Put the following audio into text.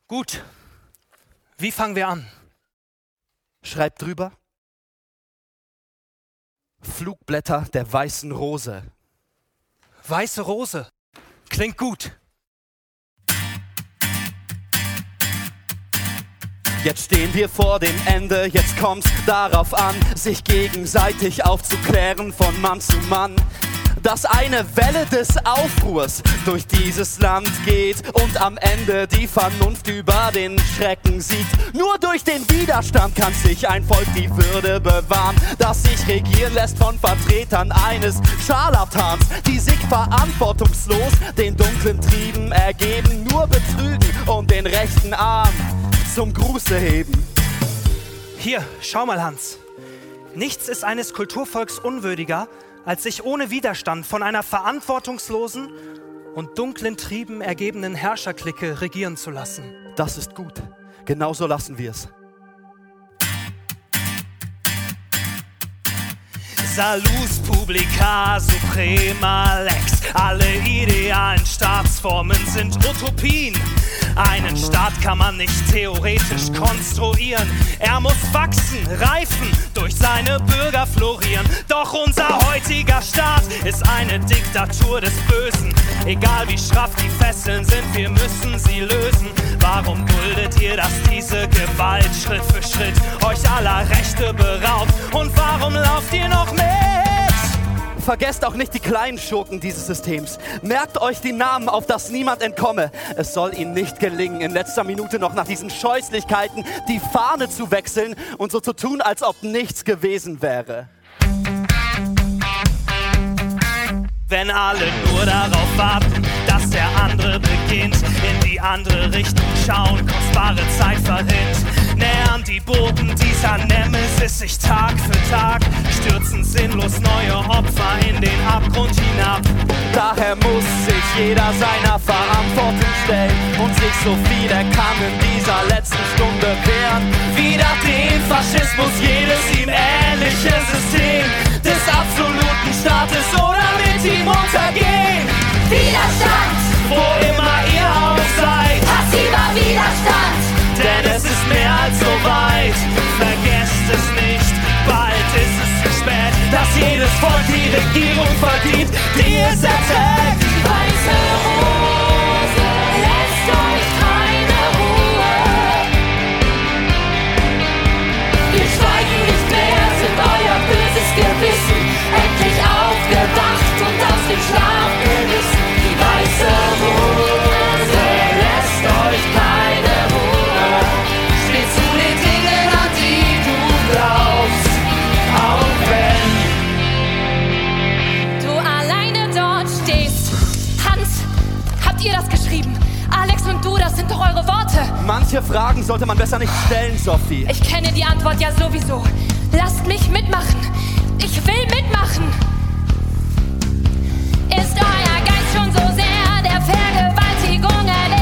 Gut. Wie fangen wir an? Schreib drüber. Flugblätter der weißen Rose. Weiße Rose. Klingt gut. Jetzt stehen wir vor dem Ende, jetzt kommt's darauf an, sich gegenseitig aufzuklären von Mann zu Mann. Dass eine Welle des Aufruhrs durch dieses Land geht und am Ende die Vernunft über den Schrecken siegt. Nur durch den Widerstand kann sich ein Volk die Würde bewahren, das sich regieren lässt von Vertretern eines Scharlatans, die sich verantwortungslos den dunklen Trieben ergeben, nur betrügen und den rechten Arm zum Gruße heben. Hier, schau mal, Hans. Nichts ist eines Kulturvolks unwürdiger, als sich ohne Widerstand von einer verantwortungslosen und dunklen Trieben ergebenen Herrscherklicke regieren zu lassen. Das ist gut. Genauso lassen wir es. Salus publica suprema lex. Alle idealen Staatsformen sind Utopien. Einen Staat kann man nicht theoretisch konstruieren. Er muss wachsen, reifen, durch seine Bürger florieren. Doch unser heutiger Staat ist eine Diktatur des Bösen. Egal wie schraff die Fesseln sind, wir müssen sie lösen. Warum duldet ihr, dass diese Gewalt Schritt für Schritt euch aller Rechte beraubt? Und warum lauft ihr noch mit? Vergesst auch nicht die kleinen Schurken dieses Systems. Merkt euch die Namen, auf dass niemand entkomme. Es soll ihnen nicht gelingen, in letzter Minute noch nach diesen Scheußlichkeiten die Fahne zu wechseln und so zu tun, als ob nichts gewesen wäre. Wenn alle nur darauf warten, dass der andere beginnt, in die andere Richtung schauen, kostbare Zeit verrinnt. Nähern die Boten dieser Nemesis sich Tag für Tag, stürzen sinnlos neue Opfer in den Abgrund hinab. Daher muss sich jeder seiner Verantwortung stellen und sich so viel er kann in dieser letzten Stunde wehren. Wider den Faschismus jedes ihm ähnliche System des absoluten Staates oder mit ihm untergehen. Widerstand, Wo immer ihr auch seid, passiver Widerstand. denn es ist mehr als so weit. Vergesst es nicht, bald ist es zu spät, dass jedes Volk die Regierung verdient, die es erträgt. Die weiße Rose lässt euch keine Ruhe. Wir schweigen nicht mehr, sind euer böses Gewissen endlich aufgewacht und aus dem Schlaf gerissen. Die weiße Rose lässt euch keine Ruhe. Steh zu den Dingen, an die du glaubst, auch wenn du alleine dort stehst. Hans, habt ihr das geschrieben? Alex und du, das sind doch eure Worte. Manche Fragen sollte man besser nicht stellen, Sophie. Ich kenne die Antwort ja sowieso. Lasst mich mitmachen. Ich will mitmachen. Ist euer Geist schon so sehr der Vergewaltigung erlegt?